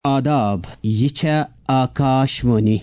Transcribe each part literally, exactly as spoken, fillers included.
آداب، یہ چھے آکاشوانی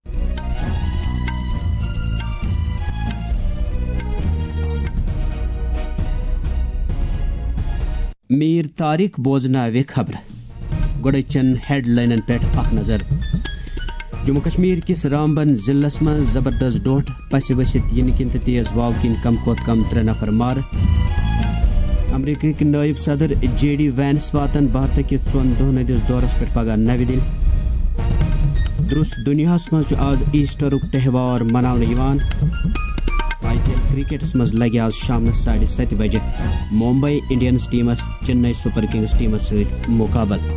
میر طارق بوزناوِ خبر گوڑچن ہیڈ لائنن پہ اخ نظر۔ جموں کشمیر کس رامبن ضلع من زبردست ڈوٹھ پس ؤسِتھ ین کن تیز واو کن کم کھوت کم ترے نفر مار۔ امریکی نائب صدر جے ڈی وینس واتن بھارت کس ژون دہن ہندس دورس پہ پگہ نو دل۔ درست دنیا مز آز ایسٹرک تہوار مناونہ۔ آئی پی ایل کرکٹس مز لگہ آز شام ساڑھے ست بجے ممبئی انڈینز ٹیمس چنئی سپر کنگز ٹیمس ست مقابل۔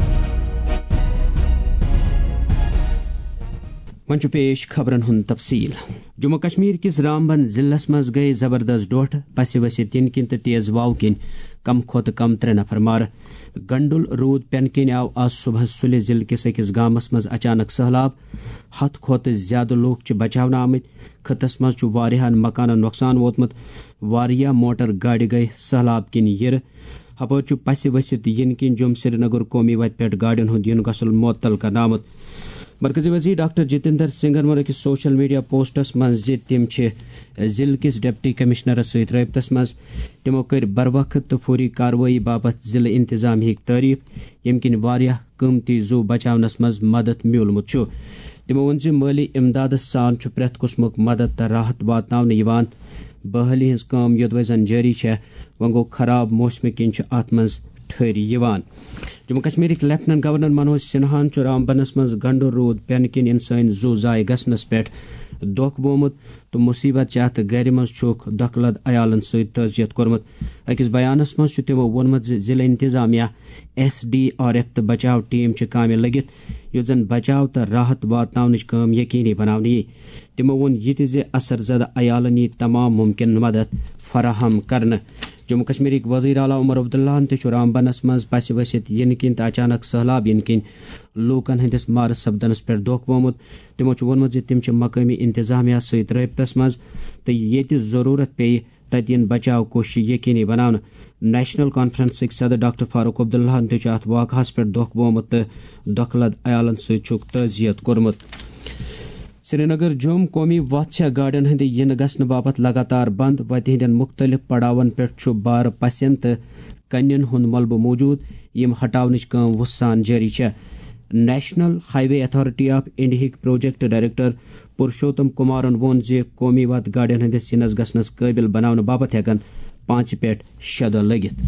ون پیش خبرن ہند تفصیل۔ جموں کشمیر کس رامبن ضلع مز گئی زبردست ڈوٹھ پس ؤسِتھ ین کن تیز واو کن کم کھوت کم ترے نفر مار۔ گنڈل رود پین کن آو آز صبح سلہِ ضلع کس اکس گامس مز اچانک سہلاب۔ ہتھ کھوت زیادہ لوک بچاونہ آمت۔ خطس مز واریاہن مکانن نقصان ووتمت۔ واریاہ موٹر گاڑِ گئی سہلاب کن یر۔ ہپٲرۍ چھُ پسہِ ؤسِتھ ین کن جوم سری نگر قومی وتہِ پٮ۪ٹھ گاڑین ہُنٛد یُن گژھُن معطل کرنہٕ آمُت۔ مرکزی وزیر ڈاکٹر جتیندر سنگھن ووٚن أکِس سوشل میڈیا پوسٹس منٛز زِ تِم چھِ ضلع کِس ڈپٹی کمشنرس سۭتۍ رٲبطس منٛز۔ تِمو کٔر بروقت تہٕ فوری کاروٲیی باپتھ ضلع انتظامیہٕکۍ تعریف، ییٚمہِ کِنۍ واریاہ قۭمتی زُو بچاونس منٛز مدد میوٗلمُت چھُ۔ تِمو ووٚن زِ مٲلی امدادس سان چھُ پرٛٮ۪تھ قٕسمُک مدد تہٕ راحت واتناونہٕ یِوان۔ بحالی ہٕنٛز کٲم یوٚدوے زن جٲری چھےٚ، وۄنۍ گوٚو خراب موسمہٕ کِنۍ چھُ اتھ منٛز ٹھٔہرۍ یِوان۔ جموں کشمیرٕکۍ لیفٹننٹ گورنر منوج سنہاہن چھُ رامبنس منٛز گنڈو روٗد پٮ۪نہٕ کِنۍ انسٲنی زُو ضایع گژھنس پٮ۪ٹھ دۄکھ بومُت تہٕ مُصیبت چہِ اتھ گرِ منٛز چھُکھ دۄکھہٕ عیالن سۭتۍ تعزیت کوٚرمُت۔ أکِس بیانس منٛز چھُ تِمو ووٚنمُت زِ ضلع انتظامیہ، ایس ڈی آر ایف تہٕ بچاو ٹیم چھِ کامہِ لٔگِتھ یُتھ زن بچاو تہٕ راحت واتناونٕچ کٲم یقینی بناونہٕ یی۔ تِمو ووٚن یہِ تہِ زِ اثر زدہ عیالن یی تمام ممکن مدد فراہم کرنہٕ۔ جموں کشمیرٕکۍ وزیر اعلیٰ عمر عبداللہن تہِ چھُ رامبنس منٛز پسہِ ؤسِتھ ینہٕ کِنۍ تہٕ اچانک سہلاب ینہٕ کِنۍ لوٗکن ہٕنٛدِس مارٕ سپدنس پٮ۪ٹھ دۄکھ بومُت۔ تِمو چھُ ووٚنمُت زِ تِم چھِ مقٲمی انتظامیہ سۭتۍ رٲبطس منٛز تہٕ ییٚتہِ ضروٗرت پیٚیہِ تتہِ یِن بچاو کوٗشش یقینی بناونہٕ۔ نیشنل کانفرنسٕکۍ صدر ڈاکٹر فاروق عبداللہن تہِ چھُ اتھ واقعہس پٮ۪ٹھ دۄکھ بومُت تہٕ دۄکھہٕ لد عیالن سۭتۍ چھُکھ تعزیت کوٚرمُت۔ سری نگر جوم قومی وتھ چھےٚ گاڑین ہٕنٛدِ یِنہٕ گژھنہٕ باپتھ لگاتار بند۔ وتہِ ہٕنٛدٮ۪ن مختلف پڑاون پٮ۪ٹھ چھُ بارٕ پسٮ۪ن تہٕ کنٮ۪ن ہُنٛد ملبہٕ موٗجوٗد، یِم ہٹاونٕچ کٲم وُسہٕ سان جٲری چھےٚ۔ National Highway Authority of انڈیاہٕکۍ پروجیکٹ ڈائریکٹر پرشوتم کمارن ووٚن زِ قومی وتھ گاڑین ہٕنٛدِس یِنس گژھنس قٲبل بناونہٕ باپتھ ہٮ۪کن پانژِ پٮ۪ٹھ شےٚ دۄہ لٔگِتھ۔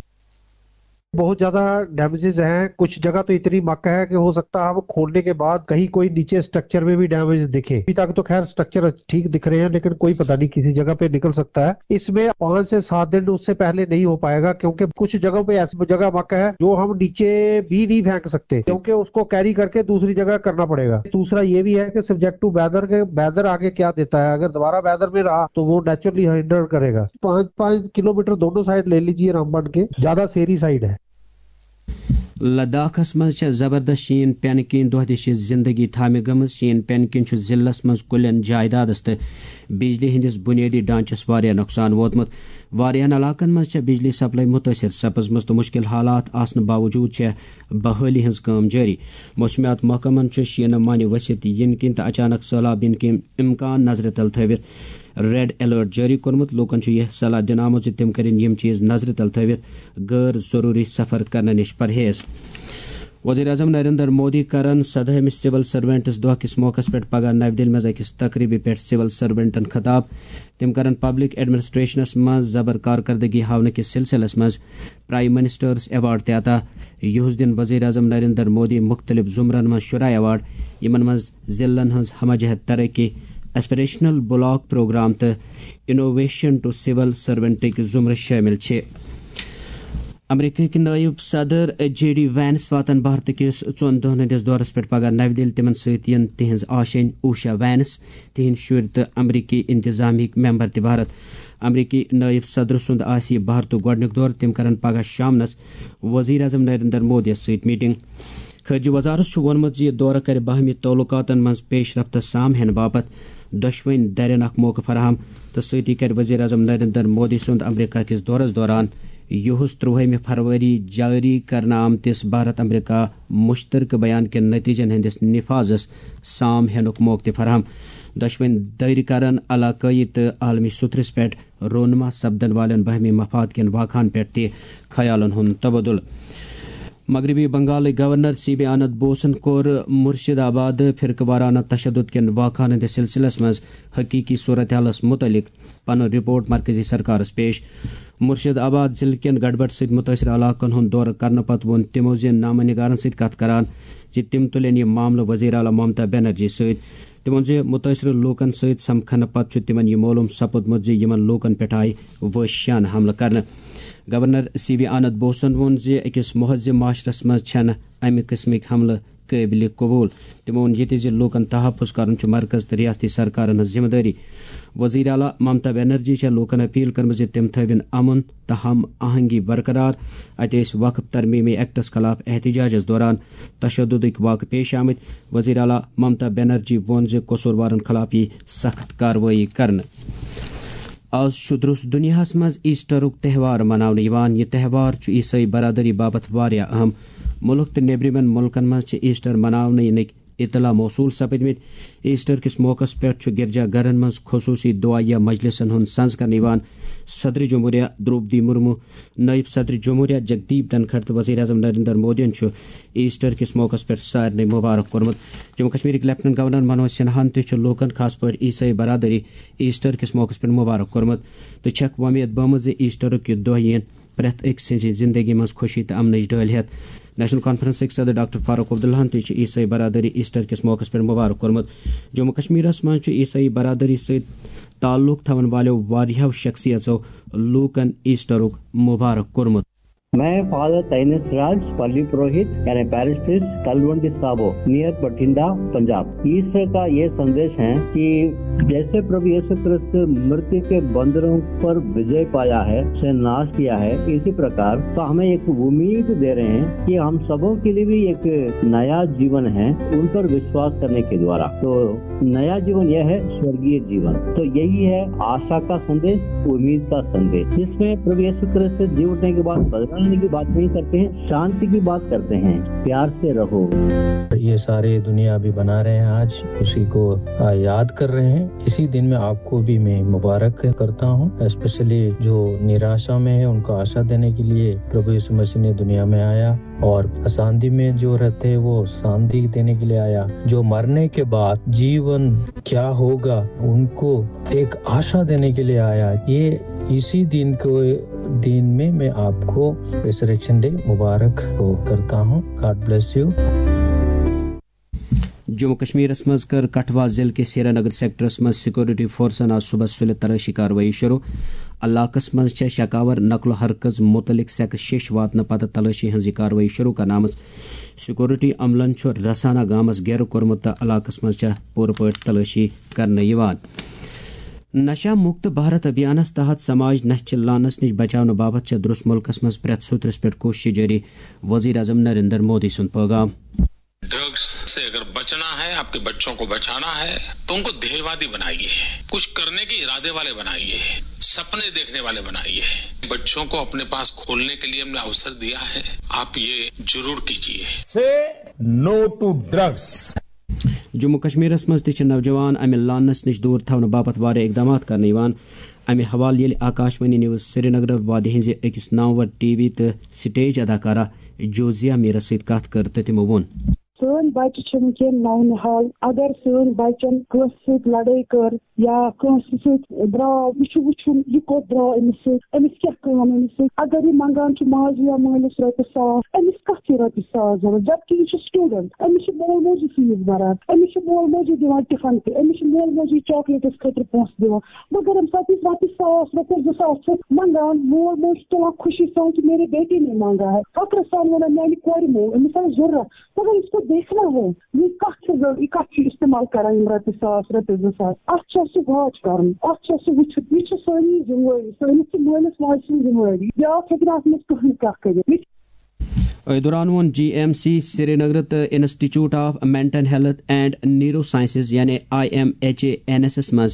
بہت زیادہ ڈیمیجز ہیں، کچھ جگہ تو اتنی مکہ ہے کہ ہو سکتا ہے ہم کھولنے کے بعد کہیں کوئی نیچے سٹرکچر میں بھی ڈیمیج دکھے۔ ابھی تک تو خیر سٹرکچر ٹھیک دکھ رہے ہیں، لیکن کوئی پتہ نہیں کسی جگہ پہ نکل سکتا ہے۔ اس میں پانچ سے سات دن اس سے پہلے نہیں ہو پائے گا، کیونکہ کچھ جگہوں پہ ایسی جگہ مکہ ہے جو ہم نیچے بھی نہیں پھینک سکتے، کیونکہ اس کو کیری کر کے دوسری جگہ کرنا پڑے گا۔ دوسرا یہ بھی ہے کہ سبجیکٹ ٹو ویدر کے ویدر آگے کیا دیتا ہے، اگر دوبارہ ویدر میں رہا تو وہ نیچرلی ہینڈل کرے گا۔ پانچ پانچ کلو میٹر دونوں سائڈ لے لیجیے رامبن کے، زیادہ سیری سائڈ ہے۔ لداخس مز زبردست شین پینہ کن دہ دش زندگی تھامہ گمز۔ شین پینہ کن ضلع مز کلین جائیدادس تو بجلی ہندس بنیادی ڈھانچس واریاہ نقصان ووتمت۔ واریاہن علاقن مز بجلی سپلائی متاثر سپزمز تو مشکل حالات آسن باوجود بحالی ہز کام جاری۔ موسمیات محکمن شینہ مانہ ؤسِتھ ین کن تو اچانک سہلاب ین کن امکان نظر تل تھوت ریڈ الرٹ جاری کورمت۔ لوکن یہ صلاح دن آمت تم کرن یم چیز نظر تل تھوت غیر ضروری سفر کرنے نش پرہیز۔ وزیر اعظم نریندر مودی کرن سدہمہ سول سروینٹس دۄہ کس موقع پہ پگہ نو دل مز اکس تقریبی پہ سول سروینٹن خطاب۔ تم کرن پبلک ایڈمنسٹریشنس مز زبر کارکردگی ہاونہ کس سلسلس مز پرائم منسٹرز ایوارڈ تہ عطا۔ یہس دن وزیر اعظم نریندر مودی مختلف زمرن مز شراہ ایوارڈ، یمن مز ضلعن ہز ہمہ جہت ترقی، ایسپریشنل بلاک پروگرام تو انوویشن ٹو سول سروینٹک زمرہ شامل چھ۔ امریکی نائب صدر جے ڈی وینس واتن بھارت کس ژون دہن ہندس دورس پہ پگہ نو دل۔ تمن ست ین تہذ آشین اوشا وینس، تہند شر تو امریکی انتظامیہ ممبر تہ بھارت۔ امریکی نائب صدر سند آسی بھارت گۄڈنیُک دور۔ تم کرن پگہ شامنس وزیر اعظم نریندر مودیس ست میٹنگ۔ خارجہ وزارت چھُ ووٚنمُت زِ یہِ دورٕ کرِ باہمی تعلقاتن منٛز پیش رفت سام ہینہٕ باپتھ دۄشوٕنی دَرٮ۪ن اکھ موقعہٕ فراہم تہٕ سۭتی کَرِ وزیر اعظم نریندر مودی سُنٛد امریکہ کِس دورس دوران یہس ترٛوہمہِ فروری جاری کرنہٕ آمتس بھارت امریکہ مشترکہ بیان کٮ۪ن نتیجن ہندس نفاذس سام ہینُک موقع تہِ فراہم. دۄشوٕنی دٲیرٕ کرن علاقٲیی تہٕ عالمی سترس پٮ۪ٹھ رونما سپدن والٮ۪ن باہمی مفاد کٮ۪ن واقعن پٮ۪ٹھ تہِ خیالن ہُنٛد تبادل. مغربی بنگالٕکۍ گورنر سی بی آنند بوسن کوٚر مرشد آباد فرقہٕ وارانہ تشدد کٮ۪ن واقعن ہٕنٛدِس سلسلس منٛز حقیقی صورتحالس متعلق پنُن رپورٹ مرکزی سرکارس پیش. مرشد آباد ضلعہٕ کٮ۪ن گڑبڑ سۭتۍ متٲثر علاقن ہُنٛد دورٕ کرنہٕ پتہٕ ووٚن تِمو زِ نامہ نگارن سۭتۍ کتھ کران زِ تِم تُلن یہِ معاملہٕ وزیر اعلیٰ ممتا بنرجی سۭتۍ. تِمو ووٚن زِ متٲثر لوٗکن سۭتۍ سمکھنہٕ پتہٕ چھُ تِمن یہِ معلوم سپُدمُت زِ یِمن لوٗکن پٮ۪ٹھ آیہِ وحشیانہ حملہٕ کرنہٕ. گورنر سی بی آنند بوسن ووٚن زِ أکِس مہذب معاشرس منٛز چھنہٕ امہِ قٕسمٕکۍ حملہٕ قٲبلِ قبوٗل. تِمو ووٚن ییٚتہِ زِ لوٗکن تحفظ کرُن چھُ مرکز تہٕ ریاستی سرکارن ہٕنٛز ذمہٕ دٲری. وزیر اعلیٰ ممتا بنرجی چھےٚ لوٗکن اپیل کٔرمٕژ زِ تِم تھٲوِن امن تہٕ ہم آہنگی برقرار. اَتہِ ٲسۍ وقف ترمیمی ایکٹس خلاف احتجاجس دوران تشددٕکۍ واقعہٕ پیش آمٕتۍ. وزیر اعلیٰ ممتا بنرجی ووٚن زِ قصوٗروارن خلاف یی سخت کاروٲیی کرنہٕ. آز چھُ درُس دُنیاہس منٛز ایسٹرُک تہوار مناونہٕ یِوان. یہِ تہوار چھُ عیسٲئی برادری باپتھ واریاہ اہم. مُلک تہٕ نیبرِمٮ۪ن مُلکن منٛز چھِ ایسٹر مناونہٕ یِنٕکۍ اطلاع موصوٗل سپٕدمٕتۍ. ایسٹر کِس موقعس پٮ۪ٹھ چھُ گرجا گرن منٛز خصوٗصی دُعایہ مجلسن ہُنٛد سنز کرنہٕ یِوان. صدر جمہوریہ درٛوپدی مُرمو، نٲیِب صدر جمہوریہ جگدیپ دھنکھڑ تہٕ وزیر اعظم نریندر مودیَن چھُ ایسٹر کِس موقعس پٮ۪ٹھ سارنٕے مُبارک کوٚرمُت. جموں کشمیرٕکۍ لیفٹنٹ گورنر منوج سنہاہن تہِ چھُ لوٗکن خاص پٲٹھۍ عیسٲئی برادری ایسٹر کِس موقعس پٮ۪ٹھ مُبارک کوٚرمُت تہٕ چھکھ وۄمید بٲومٕژ زِ ایسٹرُک یہِ دۄہ یِن پرٛٮ۪تھ أکۍ سٕنٛزِ زندگی منٛز خوشی تہٕ امنٕچ ڈٲلۍ ہٮ۪تھ. نیشنل کانفرنسٕکۍ صدر ڈاکٹر فاروق عبداللہن تہِ چھُ عیسٲئی برادری ایسٹر کِس موقعس پٮ۪ٹھ مُبارک کوٚرمُت. جموں کشمیرس منٛز چھُ عیسٲئی برادری سۭتۍ تعلق تھاون والیو واریاہو شخصیژو لوٗکن ایسٹرُک مُبارک کوٚرمُت. میں فادر تینس راج پلی پروہت یعنی parish priest Talwandi Sabo near Bathinda Punjab. Easter کا یہ سندیش ہے کہ جیسے پربھو یسوع کرسٹ مرتیو کے بندروں پر وجے پایا ہے، اسے ناش کیا ہے، اسی پرکار تو ہمیں ایک امید دے رہے ہیں کہ ہم سبوں کے لیے بھی ایک نیا جیون ہے ان پر وشواس کرنے کے دوارا. تو نیا جیون یہ ہے سورگیہ جیون. تو یہی ہے آشا کا سندیش، امید کا سندیش، جس میں پربھو یسوع کرسٹ جی اٹھنے کے بعد بدلنے کی بات نہیں کرتے ہیں، شانتی کی بات کرتے ہیں. پیار سے رہو. یہ سارے دنیا بھی بنا رہے ہیں، آج اسی کو یاد کر رہے ہیں. اسی دن میں آپ کو بھی میں مبارک کرتا ہوں، اسپیشلی جو نراشا میں ہے ان کو آشا دینے کے لیے پربھو یسوع مسیح نے دنیا میں آیا، اور اساندھی میں جو رہتے ہیں وہ شانتی دینے کے لیے آیا. جو مرنے کے بعد جیون کیا ہوگا ان کو ایک آشا دینے کے لیے آیا. یہ اسی دن کو دن میں میں آپ کو ریسریکشن ڈے مبارک ہو کرتا ہوں. God bless you. جموں کشمیرس مز کر کٹھوا ضلع کے سیرا نگر سیکٹرس مز سیکورٹی فورسن آج صبح سُلہِ تلاشی کاروٲیی شروع. علاقس مز چھےٚ شکاور نقل و حرکت متعلق سیکہٕ شیش واتنہٕ پتہٕ تلاشی ہٕنٛز یہِ کاروٲیی شروع کرنہٕ آمٕژ. سیکورٹی عملن چھُ رسانہ گامس گیرٕ کوٚرمُت تہٕ علاقس مز چھےٚ پوٗرٕ پٲٹھۍ تلاشی کرنہٕ یِوان. نشہ مُکت بھارت ابھیانس تحت سماج نشہ لانس نش بچاونہٕ باپتھ چھےٚ درُس مُلکس منٛز پرٛٮ۪تھ سوترس پٮ۪ٹھ کوٗشش جٲری. وزیر اعظم نریندر مودی سُنٛد پیغام. ڈرگس سے اگر بچنا ہے، آپ کے بچوں کو بچانا ہے تو ان کو دھیروادی بنائیے، کچھ کرنے کے ارادے والے بنائیے، سپنے دیکھنے والے بنائیے. بچوں کو اپنے پاس کھولنے کے لیے ہم نے اوسر دیا ہے، آپ یہ ضرور کیجیے. Say no to drugs. Jammu کشمیرس مز تہ نوجوان امہ لانس نش دور تھونہ باپت واریاہ اقدامات کرنے یوان. امہ حوالہ ییٚلہِ آکاشوانی نیوز سری نگر وادی ہنزِ أکِس نامور ٹی وی تہٕ سٹیج اداکارہ جوزیا میرا سۭتۍ کتھ کٔر تہٕ تِمو ووٚن سٲنۍ بچہ چھِ وٕنکٮ۪ن نونحال. اگر سٲنۍ بچن کٲنٛسہِ سۭتۍ لڑٲے کٔر یا کٲنٛسہِ سۭتۍ درٛاو، یہِ چھُ وٕچھُن یہِ کوٚت درٛاو أمِس سۭتۍ، أمِس کیٛاہ کٲم أمِس سۭتۍ. اگر یہِ منگان چھُ ماجہِ یا مٲلِس رۄپیہِ ساس، أمِس کتھ چھِ رۄپیہِ ساس ضرورت، جبکہِ یہِ چھُ سٹوٗڈنٹ. أمِس چھُ مول موجی فیس بران، أمِس چھُ مول موجی دِوان ٹفن تہِ، أمِس چھُ مول موجی چاکلیٹس خٲطرٕ پونٛسہٕ دِوان. مگر ییٚمہِ ساتہٕ یہِ رۄپیہِ ساس رۄپیہِ زٕ ساس چھِ منگان، مول موج چھُ تُلان خوشی سان کہ میری بیٹی نے مانگا ہے، فخر سان ونان میانہِ کورِ مول، أمِس آسہِ ضرورت. مگر اس کو دیکھنا ہے یہ کتھ چھِ ضرورت، یہِ کتھ چھُ استعمال کران یِم رۄپیہِ ساس رۄپیہِ زٕ ساس. اتھ چھُ اَسہِ واچ کرُن، اتھ چھُ اَسہِ وٕچھُن. یہِ چھِ سٲنی ذمہٕ سٲنِس تہِ مٲلِس ماجہِ سٕنٛز ذمہٕ وٲری. بیٛاکھ ہیٚکہِ نہٕ اتھ منٛز کٕہٕنۍ کتھ کٔرِتھ. دوران وون G M C Srinagar تو Institute of Mental Health and Neurosciences یعنی I M H A N S S مز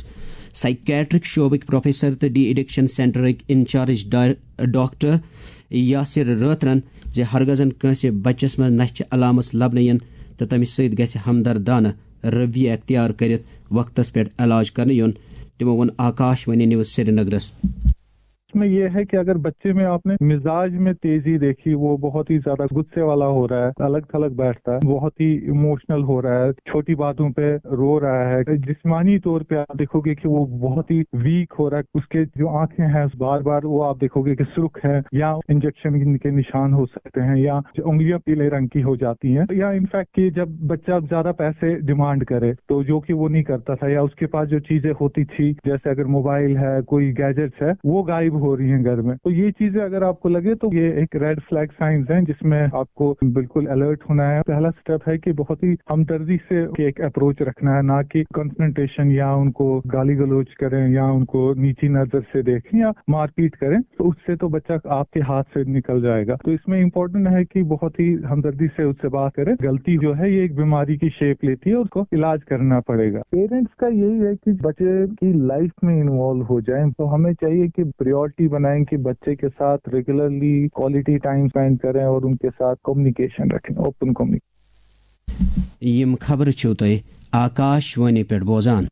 سائکیٹرک شعبک پروفیسر تو ڈی ایڈکشن سینٹرک انچارج ڈاکٹر یاسر رٲترن زِ ہرگزن کٲنٛسہِ بچس منٛز نشہِ علامت لبنہٕ یِن تہٕ تٔمِس سۭتۍ گژھِ ہمدردانہٕ رویہ اختیار کٔرِتھ وقتس پٮ۪ٹھ علاج کرنہٕ یُن. تِمو ووٚن آکاش وانی نیوز سری نگرس. اس میں یہ ہے کہ اگر بچے میں آپ نے مزاج میں تیزی دیکھی، وہ بہت ہی زیادہ غصے والا ہو رہا ہے، الگ تھلگ بیٹھتا ہے، بہت ہی ایموشنل ہو رہا ہے، چھوٹی باتوں پہ رو رہا ہے، جسمانی طور پہ آپ دیکھو گے کہ وہ بہت ہی ویک ہو رہا ہے، اس کے جو آنکھیں ہیں بار بار وہ آپ دیکھو گے کہ سرخ ہے، یا انجیکشن کے نشان ہو سکتے ہیں، یا انگلیاں پیلے رنگ کی ہو جاتی ہیں، یا انفیکٹ کہ جب بچہ زیادہ پیسے ڈیمانڈ کرے تو جو کہ وہ نہیں کرتا تھا، یا اس کے پاس جو چیزیں ہوتی تھی جیسے اگر موبائل ہے، کوئی گیجٹس ہے، وہ غائب ہو رہی ہیں گھر میں. تو یہ چیزیں اگر آپ کو لگے تو یہ ایک ریڈ فلیگ سائنز ہیں جس میں آپ کو بالکل الرٹ ہونا ہے. پہلا سٹیپ ہے کہ بہت ہی ہمدردی سے ایک اپروچ رکھنا ہے، نہ کہ کنفرنٹیشن یا ان کو گالی گلوچ کریں یا ان کو نیچی نظر سے دیکھیں یا مار پیٹ کریں، تو اس سے تو بچہ آپ کے ہاتھ سے نکل جائے گا. تو اس میں امپورٹنٹ ہے کہ بہت ہی ہمدردی سے اس سے بات کریں. غلطی جو ہے یہ ایک بیماری کی شیپ لیتی ہے، اس کو علاج کرنا پڑے گا. پیرنٹس کا یہی ہے کہ بچے کی لائف میں انوالو ہو جائیں، تو ہمیں چاہیے کہ پریورٹی بنائیں کہ بچے کے ساتھ ریگولرلی کوالٹی ٹائم اسپینڈ کریں اور ان کے ساتھ کمیونیکیشن رکھیں، اوپن کمیونیکیشن. یم خبر چھو تُہۍ آکاش وانی پٮ۪ٹھ بوزان.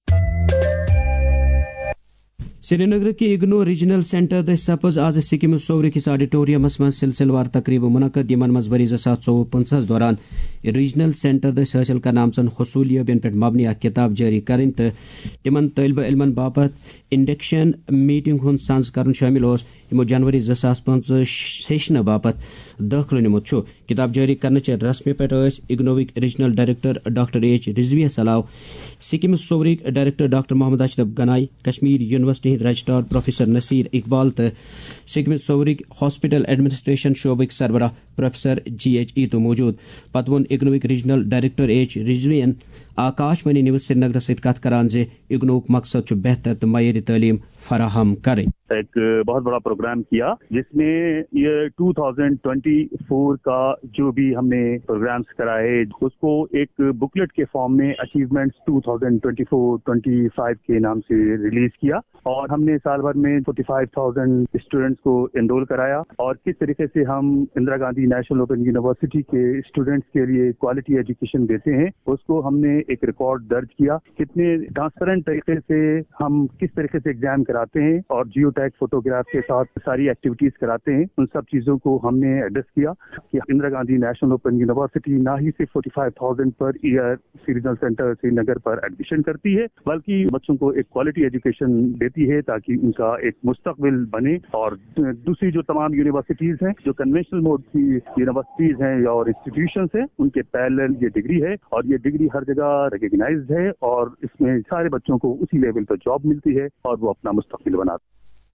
سری نگر کے اگنو ریجنل سینٹر دس سپز آز سکم صوور کس آڈیٹوریمس من سلسلہ وار تقریب منعقد یمن مز ؤری زٕ ساس ژوٚوُہ پٕنٛژٕہس دوران ریجنل سینٹر دس حٲصِل کرنہٕ آمژن حصوٗلیٲبین پٮ۪ٹھ مبنی اکھ کتاب جٲری کرٕنۍ تہٕ تمن طٲلبہ علمن باپت انڈکشن میٹنگ ہُنٛد سنز کرُن شٲمِل اوس یمو جنوری زٕ ساس پٕنٛژٕہ سیشنہٕ باپت دٲخلہٕ نیوٗمُت چھُ. کتاب جٲری کرنٕچہِ رسمہِ پٮ۪ٹھ ٲسۍ اگنووٕکۍ regional director doctor H Rizvia علاوٕ سکم صوورٕکۍ director doctor Mohammad Ashraf Ganai, Kashmir University registrar professor Naseer Iqbal تو سکم صوورٕکۍ ہاسپٹل ایڈمنسٹریشن شعبٕکۍ سربراہ پروفیسر جی ایچ ای تو موجود. پتہٕ ووٚن اگنووٕکۍ ریجنل ڈائریکٹر ایچ رضوین آکاش وانی نیوز سری نگر سۭتۍ کتھ کران زِ اگنووُک مقصد چھُ بہتر تہٕ معیاری تعلیم فراہم کریں. ایک بہت بڑا پروگرام کیا جس میں یہ ٹو تھاؤزینڈ ٹوینٹی فور کا جو بھی ہم نے پروگرامز کرائے اس کو ایک بکلیٹ کے فارم میں achievements two thousand twenty four twenty five کے نام سے ریلیز کیا، اور ہم نے سال بھر میں فورٹی فائیو تھاؤزینڈ اسٹوڈینٹس کو انرول کرایا، اور کس طریقے سے ہم Indira Gandhi National Open University کے اسٹوڈینٹس کے لیے کوالٹی ایجوکیشن دیتے ہیں اس کو ہم نے ایک ریکارڈ درج کیا. کتنے ٹرانسپیرنٹ طریقے سے ہم کس طریقے سے ایگزام کراتے ہیں اور جیو ٹیگ فوٹوگراف کے ساتھ ساری ایکٹیویٹیز کراتے ہیں، ان سب چیزوں کو ہم نے ایڈریس کیا کہ Indira Gandhi National Open University نہ ہی صرف forty five thousand per year regional centre Srinagar پر ایڈمیشن کرتی ہے بلکہ بچوں کو ایک کوالٹی ایجوکیشن دیتی ہے تاکہ ان کا ایک مستقبل بنے. اور دوسری جو تمام یونیورسٹیز ہیں جو کنونشنل موڈ کی یونیورسٹیز ہیں اور انسٹیٹیوشنس ہیں ان کے پیرلل یہ ڈگری ہے، اور یہ ڈگری ہر جگہ ریکگنائزڈ ہے، اور اس میں سارے بچوں کو اسی لیول پر جاب ملتی ہے اور وہ اپنا مستقبل بناتے ہیں.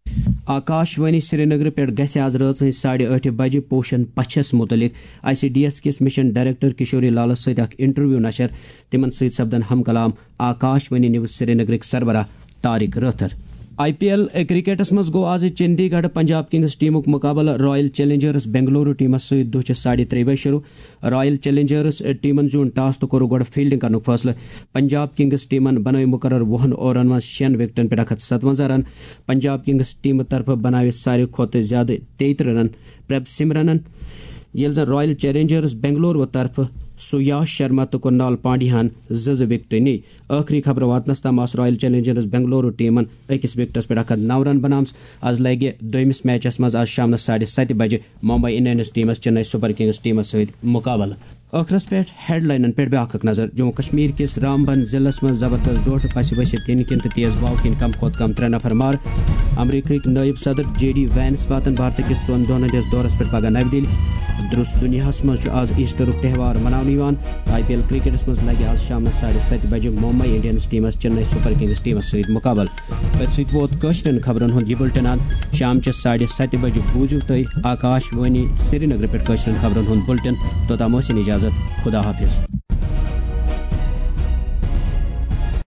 آکاش وانی سری نگر پہ گھس آز رات ساڑھے ٹھ بجے پوشن پچھس متعلق آئی سی ڈی ایس کس مشن ڈائریکٹر کشوری لالس ست اخ انٹرویو نشر. تمن ست سپدن ہم کلام آکاش وانی نیوز سری نگرک سربراہ Tariq Rather. I P L کرکٹس مز گو آز چندی گڑھ پنجاب کنگز ٹیمک مقابلہ رائل چیلنجرز بنگلورو ٹیمس ست دہ ساڑھے ترے بجے شروع. رائل چیلنجرز ٹیمن زون ٹاس تو کور گۄڈٕ فیلڈنگ کرنُک فٲصلہٕ. پنجاب کنگز ٹیمن بنٲو مقرر وُہن اوورن مز شین وکٹن پٮ۪ٹھ اکھ ہتھ ستوَنزاہ رن. پنجاب کنگز ٹیمہ طرفہٕ بناوِ ساروی کھۄتہٕ زیادٕ تیٚیہِ ترٕہ رن پرٛب سمرنن، ییٚلہِ زن رائل چیلنجرز بنگلورو طرفہٕ سیاش شرما تو کرنال پانڈیاہن زٕ زٕ وکٹہٕ نی. ٲخری خبر واتنس تام آس رائل چیلنجرز بنگلورو ٹیمن أکِس وکٹس پٮ۪ٹھ اکھ ہتھ نو رن بنامژ. آز لگہِ دویمِس میچس منٛز آز شامنس ساڑھے ستہِ بجہِ ممبئی انڈینز ٹیمس چنئی سپر کنگز ٹیمس سۭتۍ مقابلہٕ. ٲخرس پٮ۪ٹھ ہیڈ لائنن پٮ۪ٹھ بیاکھ اکھ نظر. جموں کشمیر کس رامبن ضلع منٛز زبردست ڈوٹھ پسہِ ؤسِتھ یِنہٕ کِنۍ تہٕ تیز واو کِنۍ کم کھۄتہٕ کم ترٛےٚ نفر مار. امریکہٕکۍ نٲیب صدر جے ڈی وینس واتن بھارتہٕ کِس ژۄن دۄہن ہٕنٛدِس دورس پٮ۪ٹھ پگہہ نوِ دِلہِ. درست دُنیاہس منٛز چھُ آز ایسٹرُک تہوار مناونہٕ یِوان. آئی پی ایل کرکٹس منٛز لگہِ آز شامنس ساڑھے ستہِ بجہِ ممبئی انڈینز ٹیمس چنئی سپر کنگز ٹیمس سۭتۍ مقابلہٕ. أتھۍ سۭتۍ ووت کٲشرٮ۪ن خبرن ہُنٛد یہِ بُلٹن اند. شامچہِ ساڑھے ستہِ بجہِ بوٗزِو تُہۍ آکاش وانی سری نگر پٮ۪ٹھ کٲشرٮ۪ن خبرن ہُنٛد بُلٹن. توٚتام ٲسِن اجازت. خدا حافظ.